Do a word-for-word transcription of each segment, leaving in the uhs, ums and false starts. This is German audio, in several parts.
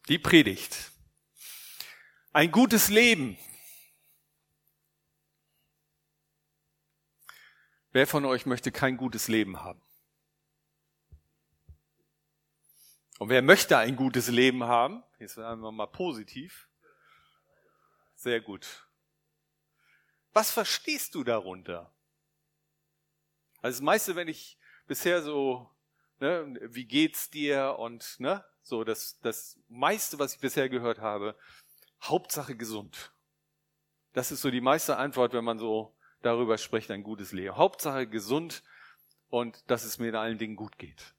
Die Predigt. Ein gutes Leben. Wer von euch möchte kein gutes Leben haben? Und wer möchte ein gutes Leben haben? Jetzt sagen wir mal positiv. Sehr gut. Was verstehst du darunter? Also das meiste, wenn ich bisher so, ne, wie geht's dir und ne, so das das meiste, was ich bisher gehört habe, Hauptsache gesund. Das ist so die meiste Antwort, wenn man so darüber spricht, ein gutes Leben. Hauptsache gesund und dass es mir in allen Dingen gut geht.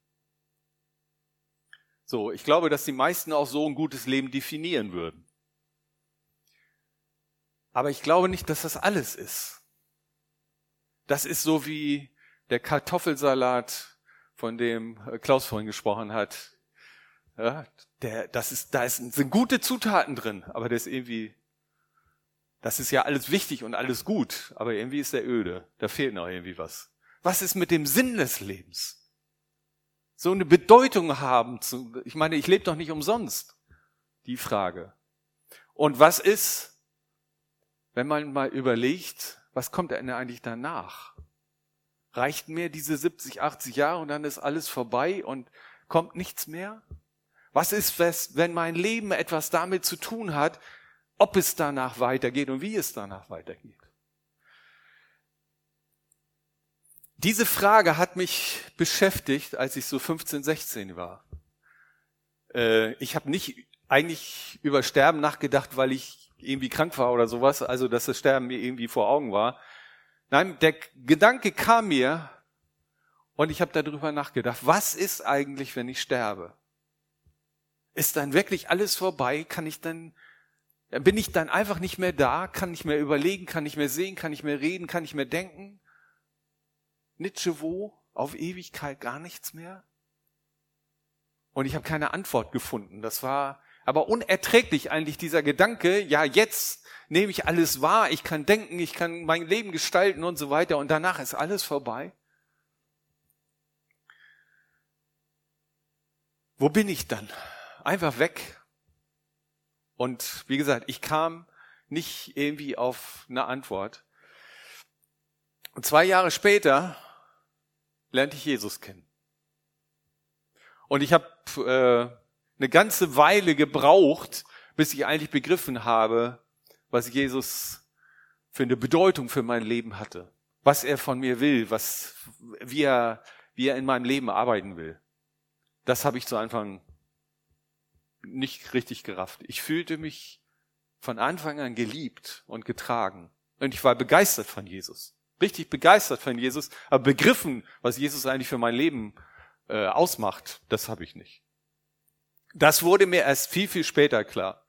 So, ich glaube, dass die meisten auch so ein gutes Leben definieren würden. Aber ich glaube nicht, dass das alles ist. Das ist so wie der Kartoffelsalat, von dem Klaus vorhin gesprochen hat. Ja, der, das ist, da ist, sind gute Zutaten drin, aber das ist irgendwie, das ist ja alles wichtig und alles gut, aber irgendwie ist der öde. Da fehlt noch irgendwie was. Was ist mit dem Sinn des Lebens? So eine Bedeutung haben zu, ich meine, ich lebe doch nicht umsonst. Die Frage. Und was ist, wenn man mal überlegt, was kommt denn eigentlich danach? Reicht mir diese siebzig, achtzig Jahre und dann ist alles vorbei und kommt nichts mehr? Was ist, wenn mein Leben etwas damit zu tun hat, ob es danach weitergeht und wie es danach weitergeht? Diese Frage hat mich beschäftigt, als ich so fünfzehn, sechzehn war. Ich habe nicht eigentlich über Sterben nachgedacht, weil ich irgendwie krank war oder sowas, also dass das Sterben mir irgendwie vor Augen war. Nein, der Gedanke kam mir und ich habe darüber nachgedacht, was ist eigentlich, wenn ich sterbe? Ist dann wirklich alles vorbei? Kann ich dann, bin ich dann einfach nicht mehr da? Kann nicht mehr überlegen? Kann nicht mehr sehen? Kann nicht mehr reden? Kann nicht mehr denken? Nietzsche wo? Auf Ewigkeit gar nichts mehr? Und ich habe keine Antwort gefunden. Das war aber unerträglich eigentlich dieser Gedanke, ja jetzt nehme ich alles wahr, ich kann denken, ich kann mein Leben gestalten und so weiter und danach ist alles vorbei. Wo bin ich dann? Einfach weg. Und wie gesagt, ich kam nicht irgendwie auf eine Antwort. Und zwei Jahre später lernte ich Jesus kennen. Und ich habe äh, eine ganze Weile gebraucht, bis ich eigentlich begriffen habe, was Jesus für eine Bedeutung für mein Leben hatte. Was er von mir will, was, wie er, wie er in meinem Leben arbeiten will. Das habe ich zu Anfang nicht richtig gerafft. Ich fühlte mich von Anfang an geliebt und getragen. Und ich war begeistert von Jesus. Richtig begeistert von Jesus, aber begriffen, was Jesus eigentlich für mein Leben äh, ausmacht, das habe ich nicht. Das wurde mir erst viel, viel später klar.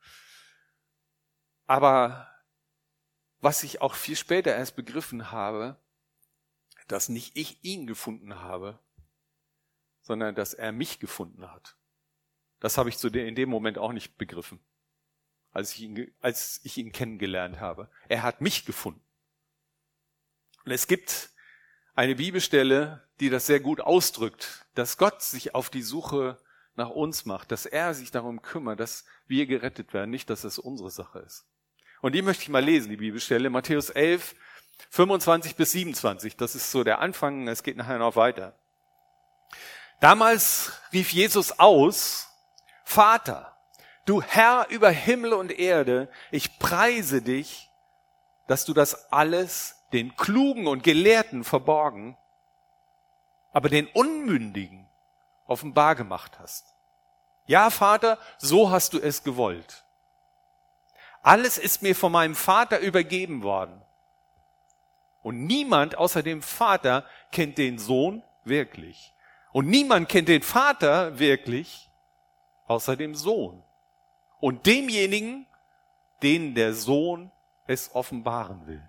Aber was ich auch viel später erst begriffen habe, dass nicht ich ihn gefunden habe, sondern dass er mich gefunden hat. Das habe ich zu de- in dem Moment auch nicht begriffen, als ich ihn, als ich ihn kennengelernt habe. Er hat mich gefunden. Und es gibt eine Bibelstelle, die das sehr gut ausdrückt, dass Gott sich auf die Suche nach uns macht, dass er sich darum kümmert, dass wir gerettet werden, nicht, dass es unsere Sache ist. Und die möchte ich mal lesen, die Bibelstelle, Matthäus elf, fünfundzwanzig bis siebenundzwanzig. Das ist so der Anfang, es geht nachher noch weiter. Damals rief Jesus aus, Vater, du Herr über Himmel und Erde, ich preise dich, dass du das alles den Klugen und Gelehrten verborgen, aber den Unmündigen offenbar gemacht hast. Ja, Vater, so hast du es gewollt. Alles ist mir von meinem Vater übergeben worden. Und niemand außer dem Vater kennt den Sohn wirklich. Und niemand kennt den Vater wirklich außer dem Sohn. Und demjenigen, den der Sohn es offenbaren will.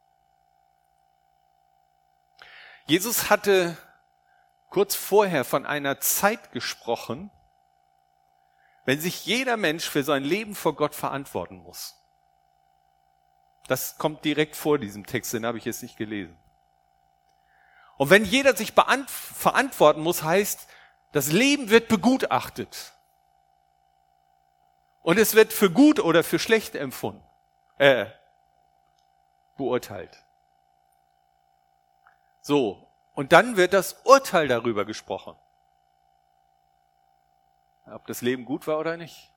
Jesus hatte kurz vorher von einer Zeit gesprochen, wenn sich jeder Mensch für sein Leben vor Gott verantworten muss. Das kommt direkt vor diesem Text, den habe ich jetzt nicht gelesen. Und wenn jeder sich beant- verantworten muss, heißt, das Leben wird begutachtet. Und es wird für gut oder für schlecht empfunden, äh, beurteilt. So, und dann wird das Urteil darüber gesprochen, ob das Leben gut war oder nicht.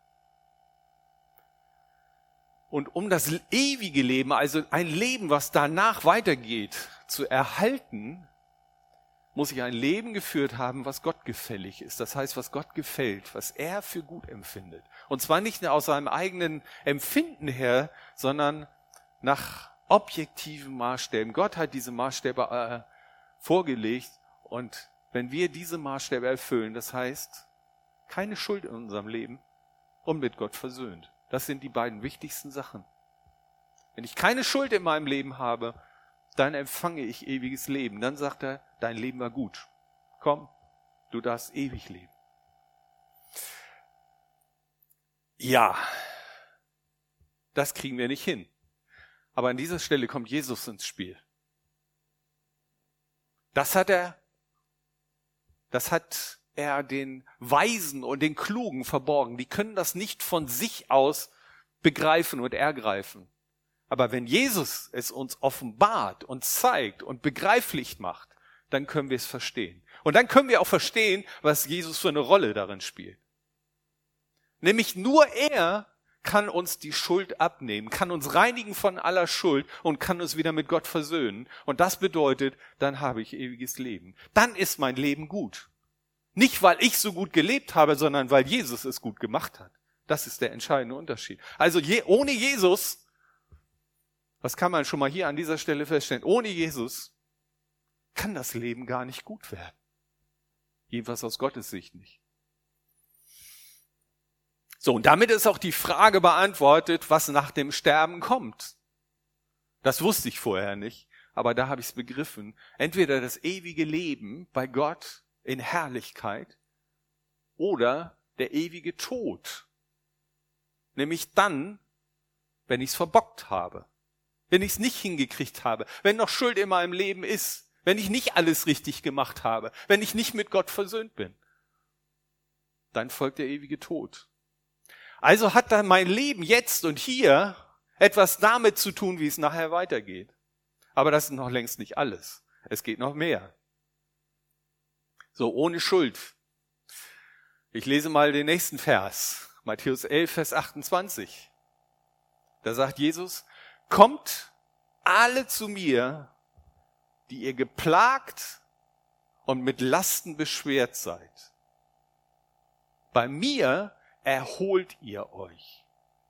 Und um das ewige Leben, also ein Leben, was danach weitergeht, zu erhalten, muss ich ein Leben geführt haben, was Gott gefällig ist. Das heißt, was Gott gefällt, was er für gut empfindet. Und zwar nicht nur aus seinem eigenen Empfinden her, sondern nach objektiven Maßstäben. Gott hat diese Maßstäbe äh, vorgelegt. Und wenn wir diese Maßstäbe erfüllen, das heißt, keine Schuld in unserem Leben und mit Gott versöhnt. Das sind die beiden wichtigsten Sachen. Wenn ich keine Schuld in meinem Leben habe, dann empfange ich ewiges Leben. Dann sagt er, dein Leben war gut. Komm, du darfst ewig leben. Ja, das kriegen wir nicht hin. Aber an dieser Stelle kommt Jesus ins Spiel. Das hat er, das hat er den Weisen und den Klugen verborgen. Die können das nicht von sich aus begreifen und ergreifen. Aber wenn Jesus es uns offenbart und zeigt und begreiflich macht, dann können wir es verstehen. Und dann können wir auch verstehen, was Jesus für eine Rolle darin spielt. Nämlich nur er kann uns die Schuld abnehmen, kann uns reinigen von aller Schuld und kann uns wieder mit Gott versöhnen. Und das bedeutet, dann habe ich ewiges Leben. Dann ist mein Leben gut. Nicht, weil ich so gut gelebt habe, sondern weil Jesus es gut gemacht hat. Das ist der entscheidende Unterschied. Also je, ohne Jesus, was kann man schon mal hier an dieser Stelle feststellen? Ohne Jesus kann das Leben gar nicht gut werden. Jedenfalls aus Gottes Sicht nicht. So, und damit ist auch die Frage beantwortet, was nach dem Sterben kommt. Das wusste ich vorher nicht, aber da habe ich es begriffen. Entweder das ewige Leben bei Gott in Herrlichkeit oder der ewige Tod. Nämlich dann, wenn ich es verbockt habe. Wenn ich es nicht hingekriegt habe, wenn noch Schuld in meinem Leben ist, wenn ich nicht alles richtig gemacht habe, wenn ich nicht mit Gott versöhnt bin, dann folgt der ewige Tod. Also hat dann mein Leben jetzt und hier etwas damit zu tun, wie es nachher weitergeht. Aber das ist noch längst nicht alles. Es geht noch mehr. So, ohne Schuld. Ich lese mal den nächsten Vers. Matthäus elf, Vers achtundzwanzig. Da sagt Jesus, kommt alle zu mir, die ihr geplagt und mit Lasten beschwert seid. Bei mir erholt ihr euch.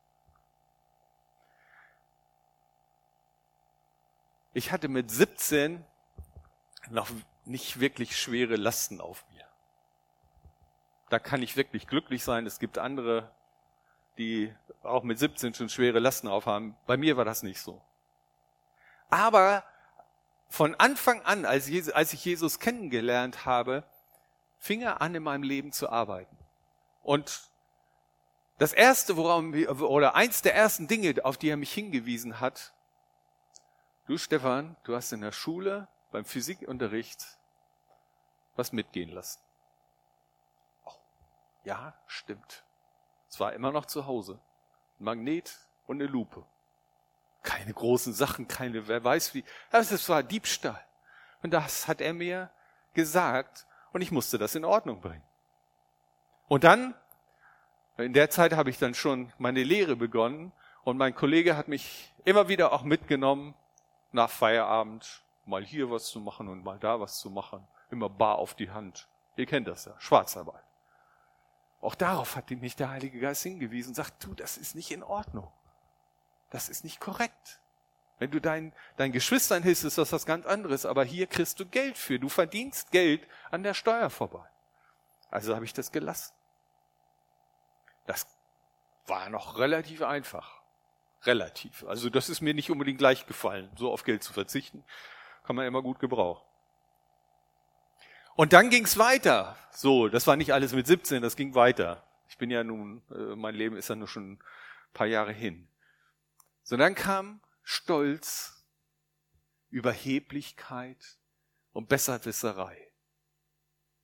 Ich hatte mit siebzehn noch nicht wirklich schwere Lasten auf mir. Da kann ich wirklich glücklich sein. Es gibt andere, die auch mit siebzehn schon schwere Lasten aufhaben. Bei mir war das nicht so. Aber von Anfang an, als ich Jesus kennengelernt habe, fing er an, in meinem Leben zu arbeiten. Und das erste, worauf, oder eins der ersten Dinge, auf die er mich hingewiesen hat, du Stefan, du hast in der Schule beim Physikunterricht was mitgehen lassen. Oh, ja, stimmt. Es war immer noch zu Hause. Ein Magnet und eine Lupe. Keine großen Sachen, keine, wer weiß wie. Das war Diebstahl. Und das hat er mir gesagt und ich musste das in Ordnung bringen. Und dann, in der Zeit habe ich dann schon meine Lehre begonnen und mein Kollege hat mich immer wieder auch mitgenommen, nach Feierabend mal hier was zu machen und mal da was zu machen. Immer bar auf die Hand. Ihr kennt das ja, Schwarzarbeit. Auch darauf hat mich der Heilige Geist hingewiesen und sagt, du, das ist nicht in Ordnung. Das ist nicht korrekt. Wenn du dein, dein Geschwistern hilfst, ist das was ganz anderes. Aber hier kriegst du Geld für. Du verdienst Geld an der Steuer vorbei. Also habe ich das gelassen. Das war noch relativ einfach. Relativ. Also das ist mir nicht unbedingt leicht gefallen, so auf Geld zu verzichten. Kann man immer gut gebrauchen. Und dann ging's weiter. So, das war nicht alles mit siebzehn, das ging weiter. Ich bin ja nun, mein Leben ist ja nur schon ein paar Jahre hin. So, dann kam Stolz, Überheblichkeit und Besserwisserei.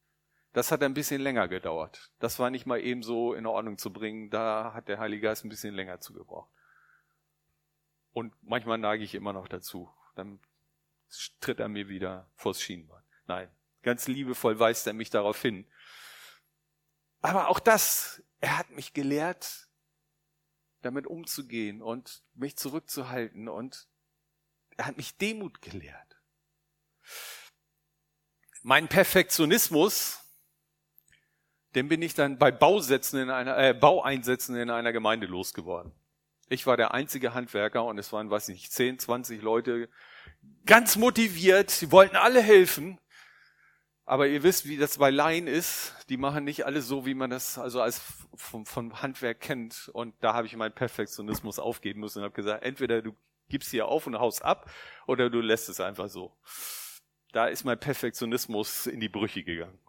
Das hat ein bisschen länger gedauert. Das war nicht mal eben so in Ordnung zu bringen. Da hat der Heilige Geist ein bisschen länger zu gebraucht. Und manchmal neige ich immer noch dazu. Dann tritt er mir wieder vors Schienbein. Nein, ganz liebevoll weist er mich darauf hin. Aber auch das, er hat mich gelehrt, damit umzugehen und mich zurückzuhalten. Und er hat mich Demut gelehrt. Mein Perfektionismus, den bin ich dann bei Bausätzen in einer, äh, Baueinsätzen in einer Gemeinde losgeworden. Ich war der einzige Handwerker und es waren, weiß ich nicht, zehn, zwanzig Leute, ganz motiviert, sie wollten alle helfen. Aber ihr wisst, wie das bei Laien ist. Die machen nicht alles so, wie man das also als vom, vom Handwerk kennt. Und da habe ich meinen Perfektionismus aufgeben müssen und habe gesagt, entweder du gibst hier auf und haust ab oder du lässt es einfach so. Da ist mein Perfektionismus in die Brüche gegangen.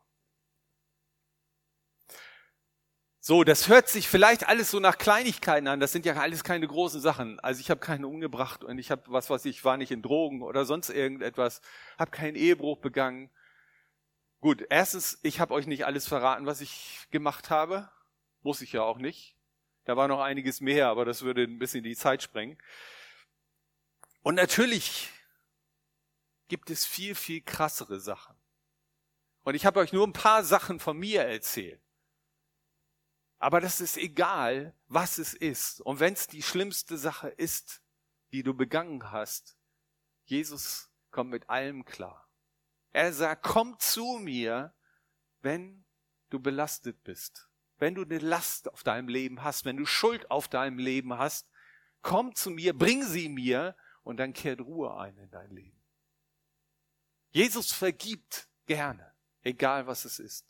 So, das hört sich vielleicht alles so nach Kleinigkeiten an. Das sind ja alles keine großen Sachen. Also ich habe keinen umgebracht und ich habe, was weiß ich, war nicht in Drogen oder sonst irgendetwas, habe keinen Ehebruch begangen. Gut, erstens, ich habe euch nicht alles verraten, was ich gemacht habe. Muss ich ja auch nicht. Da war noch einiges mehr, aber das würde ein bisschen die Zeit sprengen. Und natürlich gibt es viel, viel krassere Sachen. Und ich habe euch nur ein paar Sachen von mir erzählt. Aber das ist egal, was es ist. Und wenn es die schlimmste Sache ist, die du begangen hast, Jesus kommt mit allem klar. Er sagt, komm zu mir, wenn du belastet bist. Wenn du eine Last auf deinem Leben hast, wenn du Schuld auf deinem Leben hast, komm zu mir, bring sie mir und dann kehrt Ruhe ein in dein Leben. Jesus vergibt gerne, egal was es ist.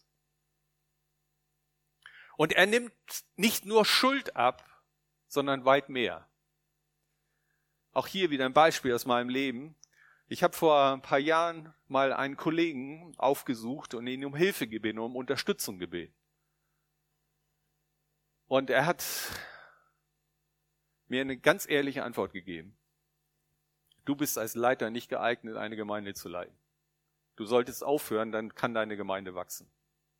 Und er nimmt nicht nur Schuld ab, sondern weit mehr. Auch hier wieder ein Beispiel aus meinem Leben. Ich habe vor ein paar Jahren mal einen Kollegen aufgesucht und ihn um Hilfe gebeten, um Unterstützung gebeten. Und er hat mir eine ganz ehrliche Antwort gegeben. Du bist als Leiter nicht geeignet, eine Gemeinde zu leiten. Du solltest aufhören, dann kann deine Gemeinde wachsen.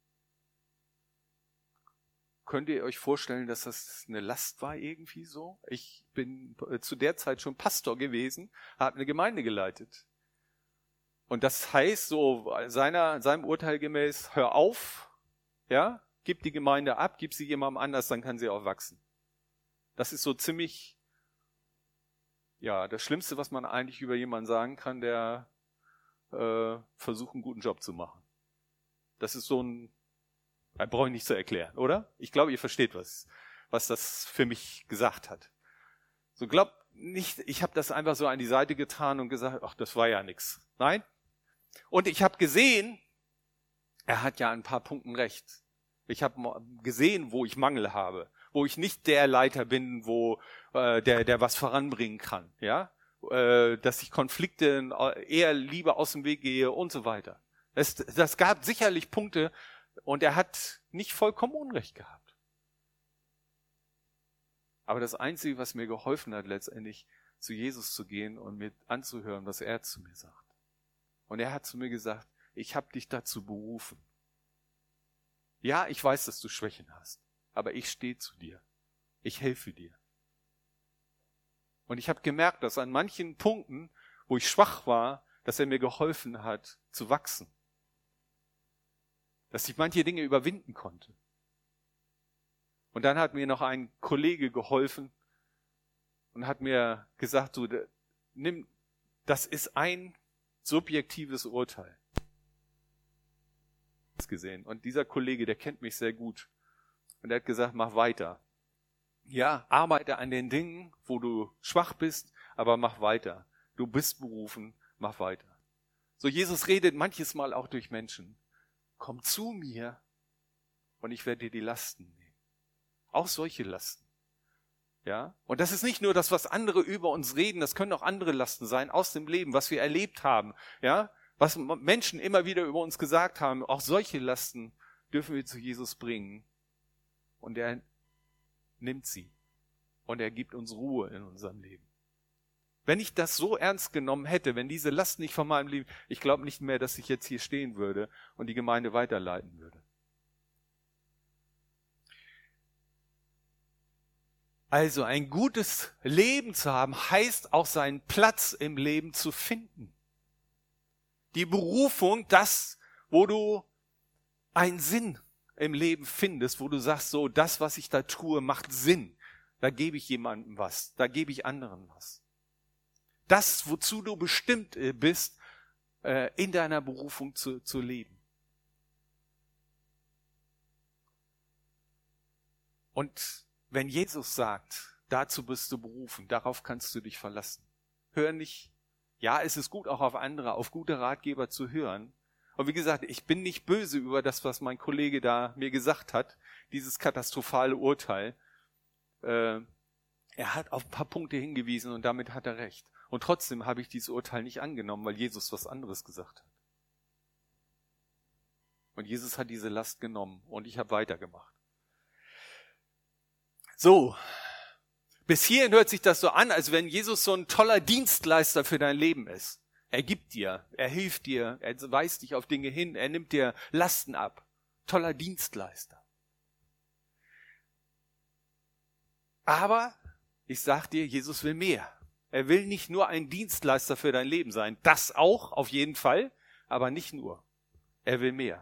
Könnt ihr euch vorstellen, dass das eine Last war irgendwie so? Ich bin zu der Zeit schon Pastor gewesen, habe eine Gemeinde geleitet. Und das heißt so seiner, seinem Urteil gemäß, hör auf, ja, gib die Gemeinde ab, gib sie jemandem anders, dann kann sie auch wachsen. Das ist so ziemlich, ja, das Schlimmste, was man eigentlich über jemanden sagen kann, der äh, versucht, einen guten Job zu machen. Das ist so ein brauche ich nicht zu erklären, oder? Ich glaube, ihr versteht, was, was das für mich gesagt hat. So glaubt nicht, ich habe das einfach so an die Seite getan und gesagt, ach, das war ja nix. Nein. Und ich habe gesehen, er hat ja an ein paar Punkten recht. Ich habe gesehen, wo ich Mangel habe, wo ich nicht der Leiter bin, wo äh, der, der was voranbringen kann, ja, äh, dass ich Konflikte eher lieber aus dem Weg gehe und so weiter. Es, das gab sicherlich Punkte. Und er hat nicht vollkommen Unrecht gehabt. Aber das Einzige, was mir geholfen hat, letztendlich zu Jesus zu gehen und mir anzuhören, was er zu mir sagt. Und er hat zu mir gesagt, ich habe dich dazu berufen. Ja, ich weiß, dass du Schwächen hast, aber ich stehe zu dir. Ich helfe dir. Und ich habe gemerkt, dass an manchen Punkten, wo ich schwach war, dass er mir geholfen hat, zu wachsen. Dass ich manche Dinge überwinden konnte. Und dann hat mir noch ein Kollege geholfen und hat mir gesagt, du, nimm, das ist ein subjektives Urteil. Gesehen. Und dieser Kollege, der kennt mich sehr gut. Und er hat gesagt, mach weiter. Ja, arbeite an den Dingen, wo du schwach bist, aber mach weiter. Du bist berufen, mach weiter. So, Jesus redet manches Mal auch durch Menschen. Komm zu mir und ich werde dir die Lasten nehmen. Auch solche Lasten. Ja? Und das ist nicht nur das, was andere über uns reden, das können auch andere Lasten sein aus dem Leben, was wir erlebt haben. Ja? Was Menschen immer wieder über uns gesagt haben, auch solche Lasten dürfen wir zu Jesus bringen. Und er nimmt sie. Und er gibt uns Ruhe in unserem Leben. Wenn ich das so ernst genommen hätte, wenn diese Last nicht von meinem Leben, ich glaube nicht mehr, dass ich jetzt hier stehen würde und die Gemeinde weiterleiten würde. Also ein gutes Leben zu haben, heißt auch seinen Platz im Leben zu finden. Die Berufung, das, wo du einen Sinn im Leben findest, wo du sagst, so, das, was ich da tue, macht Sinn. Da gebe ich jemandem was, da gebe ich anderen was. Das, wozu du bestimmt bist, in deiner Berufung zu, zu leben. Und wenn Jesus sagt, dazu bist du berufen, darauf kannst du dich verlassen. Hör nicht, ja, es ist gut, auch auf andere, auf gute Ratgeber zu hören. Und wie gesagt, ich bin nicht böse über das, was mein Kollege da mir gesagt hat, dieses katastrophale Urteil. Äh, er hat auf ein paar Punkte hingewiesen und damit hat er recht. Und trotzdem habe ich dieses Urteil nicht angenommen, weil Jesus was anderes gesagt hat. Und Jesus hat diese Last genommen und ich habe weitergemacht. So, bis hierhin hört sich das so an, als wenn Jesus so ein toller Dienstleister für dein Leben ist. Er gibt dir, er hilft dir, er weist dich auf Dinge hin, er nimmt dir Lasten ab. Toller Dienstleister. Aber ich sag dir, Jesus will mehr. Er will nicht nur ein Dienstleister für dein Leben sein. Das auch, auf jeden Fall, aber nicht nur. Er will mehr.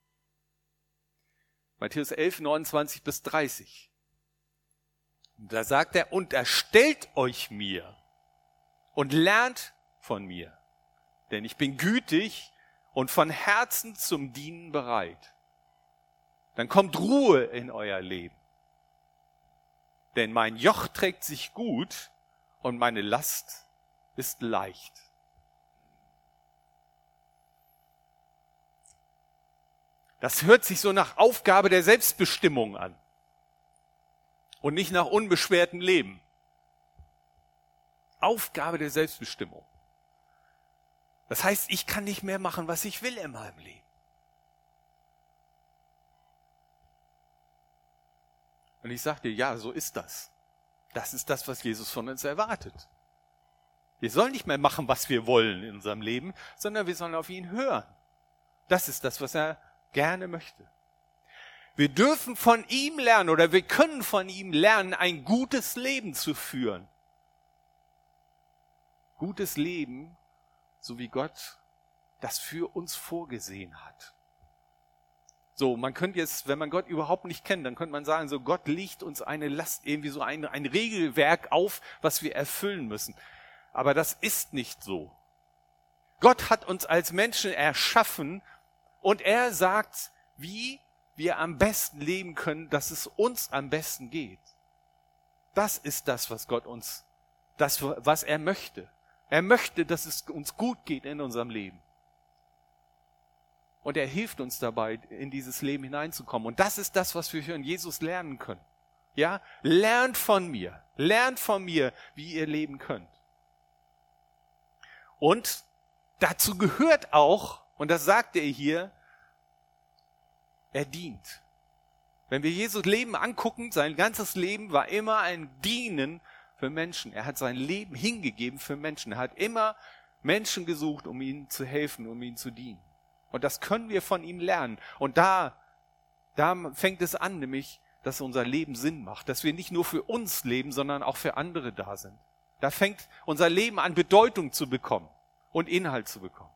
Matthäus elf, neunundzwanzig bis dreißig. Da sagt er, unterstellt euch mir und lernt von mir. Denn ich bin gütig und von Herzen zum Dienen bereit. Dann kommt Ruhe in euer Leben. Denn mein Joch trägt sich gut und meine Last ist leicht. Das hört sich so nach Aufgabe der Selbstbestimmung an und nicht nach unbeschwertem Leben. Aufgabe der Selbstbestimmung. Das heißt, ich kann nicht mehr machen, was ich will in meinem Leben. Und ich sage dir, ja, so ist das. Das ist das, was Jesus von uns erwartet. Wir sollen nicht mehr machen, was wir wollen in unserem Leben, sondern wir sollen auf ihn hören. Das ist das, was er gerne möchte. Wir dürfen von ihm lernen oder wir können von ihm lernen, ein gutes Leben zu führen. Gutes Leben, so wie Gott das für uns vorgesehen hat. So, man könnte jetzt, wenn man Gott überhaupt nicht kennt, dann könnte man sagen, so Gott legt uns eine Last, irgendwie so ein, ein Regelwerk auf, was wir erfüllen müssen. Aber das ist nicht so. Gott hat uns als Menschen erschaffen und er sagt, wie wir am besten leben können, dass es uns am besten geht. Das ist das, was Gott uns, das, was er möchte. Er möchte, dass es uns gut geht in unserem Leben. Und er hilft uns dabei, in dieses Leben hineinzukommen. Und das ist das, was wir von Jesus lernen können. Ja, lernt von mir, lernt von mir, wie ihr leben könnt. Und dazu gehört auch, und das sagt er hier, er dient. Wenn wir Jesus Leben angucken, sein ganzes Leben war immer ein Dienen für Menschen. Er hat sein Leben hingegeben für Menschen. Er hat immer Menschen gesucht, um ihnen zu helfen, um ihnen zu dienen. Und das können wir von ihm lernen. Und da, da fängt es an, nämlich, dass unser Leben Sinn macht. Dass wir nicht nur für uns leben, sondern auch für andere da sind. Da fängt unser Leben an, Bedeutung zu bekommen und Inhalt zu bekommen.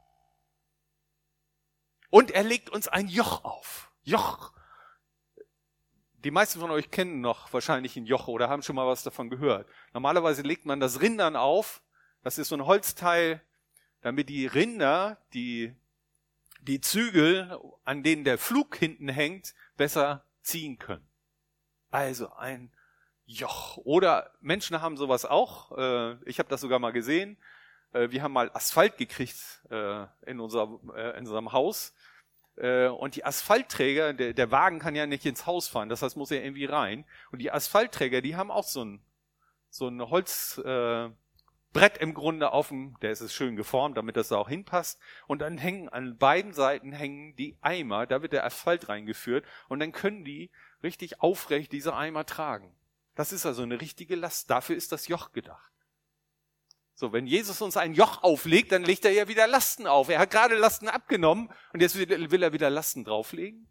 Und er legt uns ein Joch auf. Joch. Die meisten von euch kennen noch wahrscheinlich ein Joch oder haben schon mal was davon gehört. Normalerweise legt man das Rindern auf. Das ist so ein Holzteil, damit die Rinder, die die Zügel, an denen der Pflug hinten hängt, besser ziehen können. Also ein Joch. Oder Menschen haben sowas auch. Ich habe das sogar mal gesehen. Wir haben mal Asphalt gekriegt in, unser, in unserem Haus. Und die Asphaltträger, der, der Wagen kann ja nicht ins Haus fahren, das heißt, muss ja irgendwie rein. Und die Asphaltträger, die haben auch so ein, so ein Holzbrett äh, im Grunde auf dem, der ist es schön geformt, damit das da auch hinpasst. Und dann hängen an beiden Seiten hängen die Eimer, da wird der Asphalt reingeführt und dann können die richtig aufrecht diese Eimer tragen. Das ist also eine richtige Last, dafür ist das Joch gedacht. So, wenn Jesus uns ein Joch auflegt, dann legt er ja wieder Lasten auf. Er hat gerade Lasten abgenommen und jetzt will er wieder Lasten drauflegen.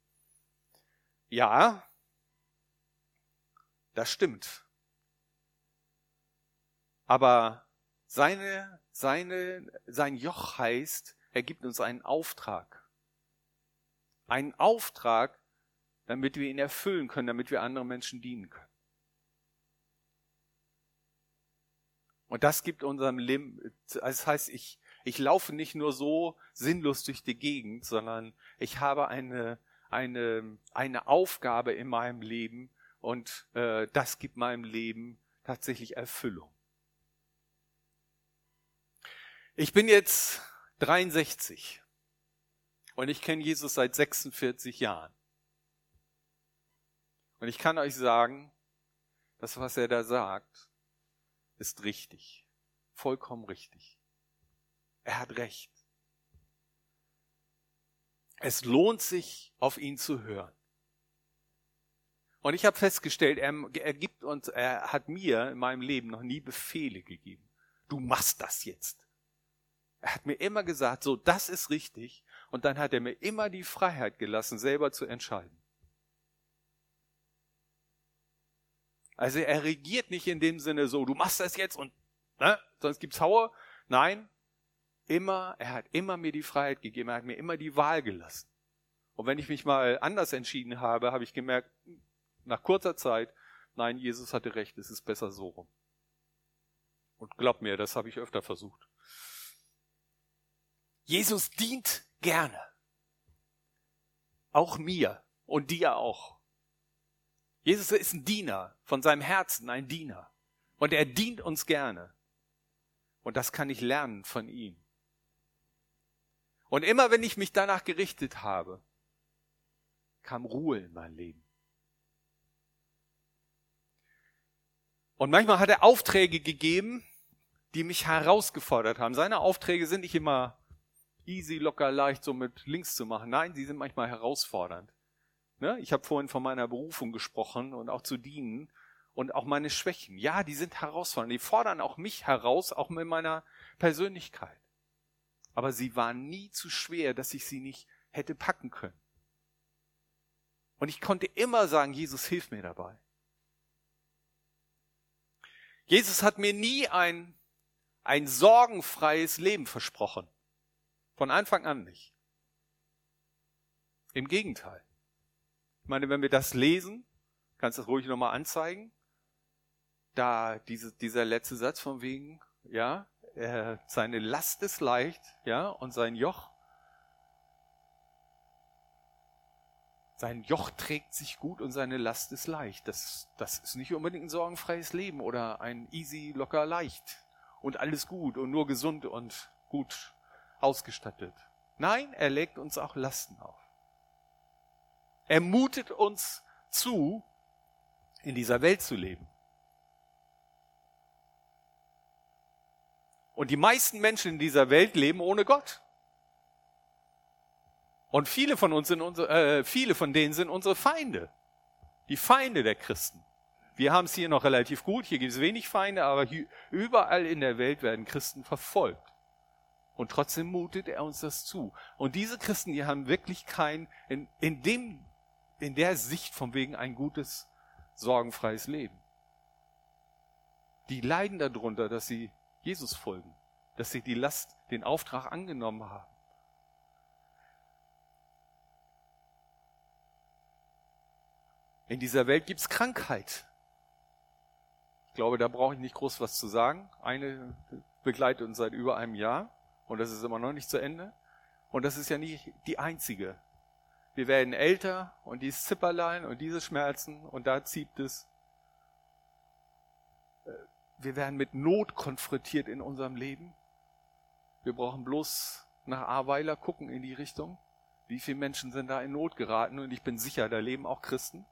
Ja, das stimmt. Aber seine, seine, sein Joch heißt, er gibt uns einen Auftrag. Einen Auftrag, damit wir ihn erfüllen können, damit wir anderen Menschen dienen können. Und das gibt unserem Leben, das heißt, ich, ich laufe nicht nur so sinnlos durch die Gegend, sondern ich habe eine, eine, eine Aufgabe in meinem Leben und äh, das gibt meinem Leben tatsächlich Erfüllung. Ich bin jetzt dreiundsechzig und ich kenne Jesus seit sechsundvierzig Jahren. Und ich kann euch sagen, das, was er da sagt, ist richtig. Vollkommen richtig. Er hat recht. Es lohnt sich, auf ihn zu hören. Und ich habe festgestellt, er, er gibt uns, er hat mir in meinem Leben noch nie Befehle gegeben. Du machst das jetzt. Er hat mir immer gesagt, so, das ist richtig. Und dann hat er mir immer die Freiheit gelassen, selber zu entscheiden. Also er regiert nicht in dem Sinne so, du machst das jetzt und ne, sonst gibt's Haue. Nein, immer, er hat immer mir die Freiheit gegeben, er hat mir immer die Wahl gelassen. Und wenn ich mich mal anders entschieden habe, habe ich gemerkt, nach kurzer Zeit, nein, Jesus hatte recht, es ist besser so rum. Und glaub mir, das habe ich öfter versucht. Jesus dient gerne. Auch mir und dir auch. Jesus ist ein Diener, von seinem Herzen ein Diener. Und er dient uns gerne. Und das kann ich lernen von ihm. Und immer wenn ich mich danach gerichtet habe, kam Ruhe in mein Leben. Und manchmal hat er Aufträge gegeben, die mich herausgefordert haben. Seine Aufträge sind nicht immer easy, locker, leicht, so mit links zu machen. Nein, sie sind manchmal herausfordernd. Ne? Ich habe vorhin von meiner Berufung gesprochen und auch zu dienen und auch meine Schwächen. Ja, die sind herausfordernd. Die fordern auch mich heraus, auch mit meiner Persönlichkeit. Aber sie waren nie zu schwer, dass ich sie nicht hätte packen können. Und ich konnte immer sagen, Jesus, hilf mir dabei. Jesus hat mir nie ein, ein sorgenfreies Leben versprochen. Von Anfang an nicht. Im Gegenteil. Ich meine, wenn wir das lesen, kannst du das ruhig nochmal anzeigen. Da diese, dieser letzte Satz von wegen, ja, äh, seine Last ist leicht, ja, und sein Joch, sein Joch trägt sich gut und seine Last ist leicht. Das, das ist nicht unbedingt ein sorgenfreies Leben oder ein easy, locker, leicht und alles gut und nur gesund und gut ausgestattet. Nein, er legt uns auch Lasten auf. Er mutet uns zu, in dieser Welt zu leben. Und die meisten Menschen in dieser Welt leben ohne Gott. Und viele von uns sind unsere, äh, viele von denen sind unsere Feinde. Die Feinde der Christen. Wir haben es hier noch relativ gut, hier gibt es wenig Feinde, aber hier, überall in der Welt werden Christen verfolgt. Und trotzdem mutet er uns das zu. Und diese Christen, die haben wirklich kein, in, in dem, in der Sicht von wegen ein gutes, sorgenfreies Leben. Die leiden darunter, dass sie Jesus folgen, dass sie die Last, den Auftrag angenommen haben. In dieser Welt gibt's Krankheit. Ich glaube, da brauche ich nicht groß was zu sagen. Eine begleitet uns seit über einem Jahr und das ist immer noch nicht zu Ende. Und das ist ja nicht die einzige. Wir werden älter und dieses Zipperlein und diese Schmerzen und da zieht es. Wir werden mit Not konfrontiert in unserem Leben. Wir brauchen bloß nach Ahrweiler gucken in die Richtung. Wie viele Menschen sind da in Not geraten? Und ich bin sicher, da leben auch Christen.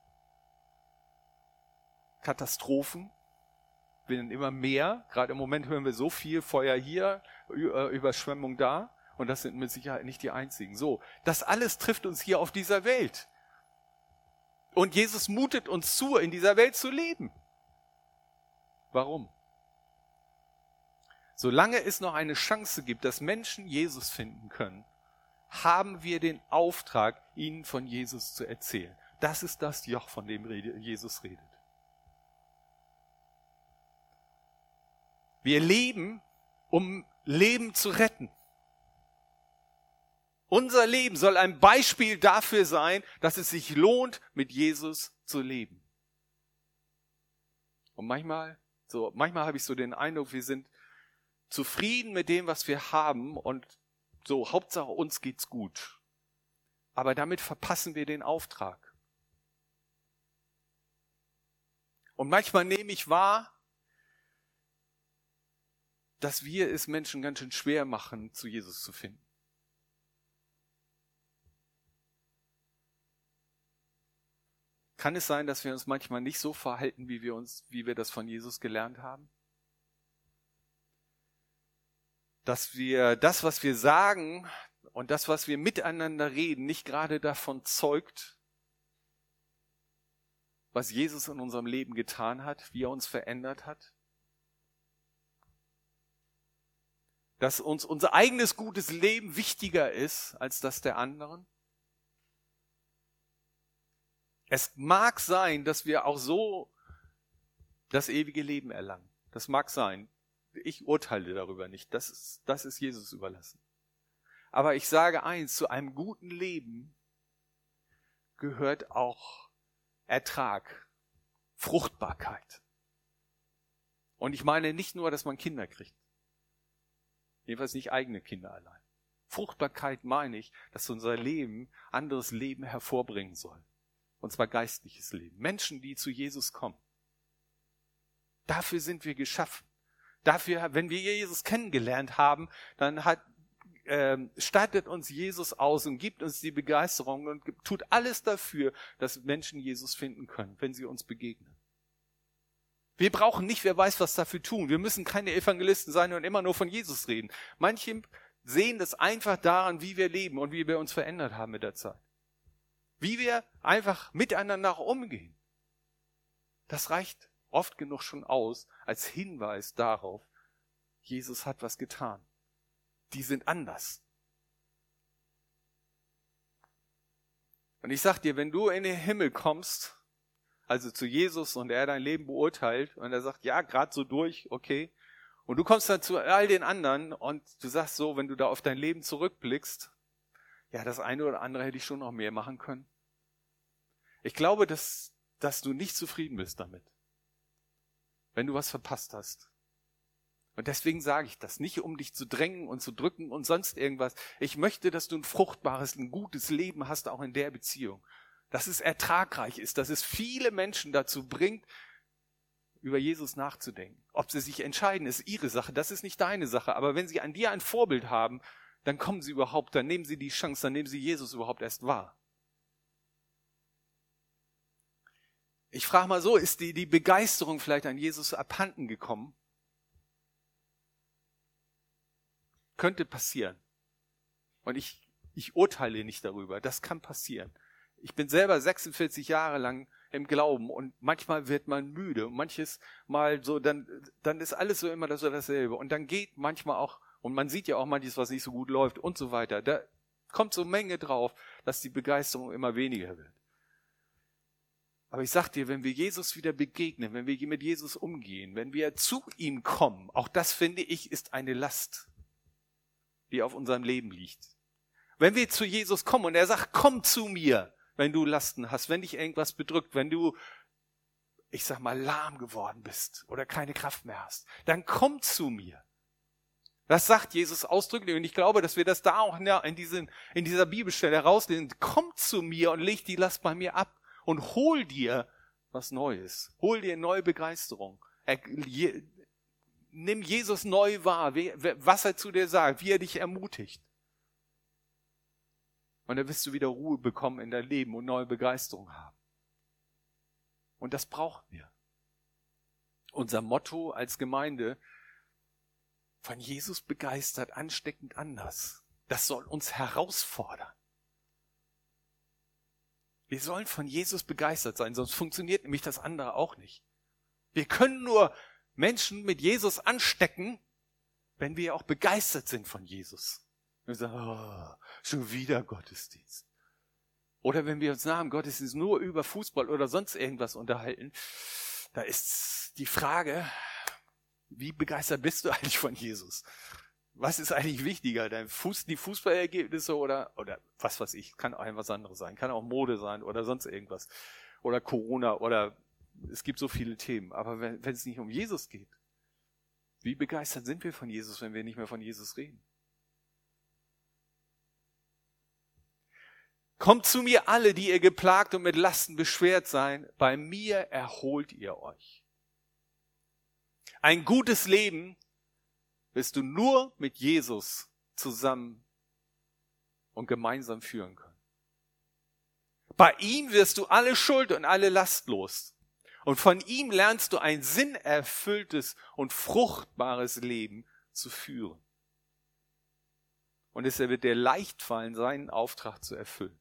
Katastrophen werden immer mehr. Gerade im Moment hören wir so viel Feuer hier, Überschwemmung da. Und das sind mit Sicherheit nicht die einzigen. So, das alles trifft uns hier auf dieser Welt. Und Jesus mutet uns zu, in dieser Welt zu leben. Warum? Solange es noch eine Chance gibt, dass Menschen Jesus finden können, haben wir den Auftrag, ihnen von Jesus zu erzählen. Das ist das Joch, von dem Jesus redet. Wir leben, um Leben zu retten. Unser Leben soll ein Beispiel dafür sein, dass es sich lohnt, mit Jesus zu leben. Und manchmal, so, manchmal habe ich so den Eindruck, wir sind zufrieden mit dem, was wir haben und so, Hauptsache uns geht's gut. Aber damit verpassen wir den Auftrag. Und manchmal nehme ich wahr, dass wir es Menschen ganz schön schwer machen, zu Jesus zu finden. Kann es sein, dass wir uns manchmal nicht so verhalten, wie wir uns, wie wir das von Jesus gelernt haben? Dass wir das, was wir sagen und das, was wir miteinander reden, nicht gerade davon zeugt, was Jesus in unserem Leben getan hat, wie er uns verändert hat? Dass uns unser eigenes gutes Leben wichtiger ist als das der anderen? Es mag sein, dass wir auch so das ewige Leben erlangen. Das mag sein. Ich urteile darüber nicht. Das ist, das ist Jesus überlassen. Aber ich sage eins, zu einem guten Leben gehört auch Ertrag, Fruchtbarkeit. Und ich meine nicht nur, dass man Kinder kriegt. Jedenfalls nicht eigene Kinder allein. Fruchtbarkeit meine ich, dass unser Leben anderes Leben hervorbringen soll. Und zwar geistliches Leben. Menschen, die zu Jesus kommen. Dafür sind wir geschaffen. Dafür, wenn wir Jesus kennengelernt haben, dann hat, äh, stattet uns Jesus aus und gibt uns die Begeisterung und tut alles dafür, dass Menschen Jesus finden können, wenn sie uns begegnen. Wir brauchen nicht, wer weiß, was dafür tun. Wir müssen keine Evangelisten sein und immer nur von Jesus reden. Manche sehen das einfach daran, wie wir leben und wie wir uns verändert haben mit der Zeit. Wie wir einfach miteinander umgehen. Das reicht oft genug schon aus als Hinweis darauf, Jesus hat was getan. Die sind anders. Und ich sag dir, wenn du in den Himmel kommst, also zu Jesus und er dein Leben beurteilt und er sagt, ja, gerade so durch, okay. Und du kommst dann zu all den anderen und du sagst so, wenn du da auf dein Leben zurückblickst, ja, das eine oder andere hätte ich schon noch mehr machen können. Ich glaube, dass, dass du nicht zufrieden bist damit, wenn du was verpasst hast. Und deswegen sage ich das, nicht um dich zu drängen und zu drücken und sonst irgendwas. Ich möchte, dass du ein fruchtbares, ein gutes Leben hast, auch in der Beziehung. Dass es ertragreich ist, dass es viele Menschen dazu bringt, über Jesus nachzudenken. Ob sie sich entscheiden, ist ihre Sache, das ist nicht deine Sache. Aber wenn sie an dir ein Vorbild haben, dann kommen sie überhaupt, dann nehmen sie die Chance, dann nehmen sie Jesus überhaupt erst wahr. Ich frage mal so, ist die, die Begeisterung vielleicht an Jesus abhanden gekommen? Könnte passieren. Und ich, ich urteile nicht darüber, das kann passieren. Ich bin selber sechsundvierzig Jahre lang im Glauben und manchmal wird man müde und manches Mal so, dann, dann ist alles so immer das, so dasselbe. Und dann geht manchmal auch, und man sieht ja auch manches, was nicht so gut läuft und so weiter. Da kommt so eine Menge drauf, dass die Begeisterung immer weniger wird. Aber ich sag dir, wenn wir Jesus wieder begegnen, wenn wir mit Jesus umgehen, wenn wir zu ihm kommen, auch das, finde ich, ist eine Last, die auf unserem Leben liegt. Wenn wir zu Jesus kommen und er sagt, komm zu mir, wenn du Lasten hast, wenn dich irgendwas bedrückt, wenn du, ich sag mal, lahm geworden bist oder keine Kraft mehr hast, dann komm zu mir. Das sagt Jesus ausdrücklich und ich glaube, dass wir das da auch in, diesen, in dieser Bibelstelle herauslesen. Komm zu mir und leg die Last bei mir ab und hol dir was Neues. Hol dir neue Begeisterung. Er, je, nimm Jesus neu wahr, wie, was er zu dir sagt, wie er dich ermutigt. Und dann wirst du wieder Ruhe bekommen in dein Leben und neue Begeisterung haben. Und das brauchen wir. Unser Motto als Gemeinde, von Jesus begeistert, ansteckend anders. Das soll uns herausfordern. Wir sollen von Jesus begeistert sein, sonst funktioniert nämlich das andere auch nicht. Wir können nur Menschen mit Jesus anstecken, wenn wir auch begeistert sind von Jesus. Wir sagen, oh, schon wieder Gottesdienst. Oder wenn wir uns nach dem Gottesdienst nur über Fußball oder sonst irgendwas unterhalten, da ist die Frage, wie begeistert bist du eigentlich von Jesus? Was ist eigentlich wichtiger, dein Fuß, die Fußballergebnisse oder, oder was weiß ich, kann auch was anderes sein, kann auch Mode sein oder sonst irgendwas. Oder Corona oder es gibt so viele Themen. Aber wenn, wenn es nicht um Jesus geht, wie begeistert sind wir von Jesus, wenn wir nicht mehr von Jesus reden? Kommt zu mir alle, die ihr geplagt und mit Lasten beschwert seid, bei mir erholt ihr euch. Ein gutes Leben wirst du nur mit Jesus zusammen und gemeinsam führen können. Bei ihm wirst du alle Schuld und alle Last los. Und von ihm lernst du ein sinnerfülltes und fruchtbares Leben zu führen. Und es wird dir leicht fallen, seinen Auftrag zu erfüllen.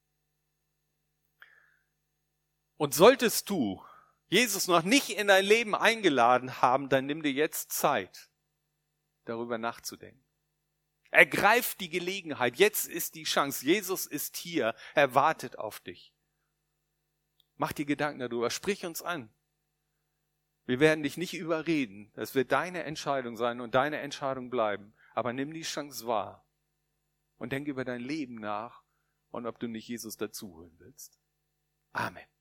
Und solltest du Jesus noch nicht in dein Leben eingeladen haben, dann nimm dir jetzt Zeit, darüber nachzudenken. Ergreif die Gelegenheit. Jetzt ist die Chance. Jesus ist hier. Er wartet auf dich. Mach dir Gedanken darüber. Sprich uns an. Wir werden dich nicht überreden. Das wird deine Entscheidung sein und deine Entscheidung bleiben. Aber nimm die Chance wahr. Und denk über dein Leben nach und ob du nicht Jesus dazuholen willst. Amen.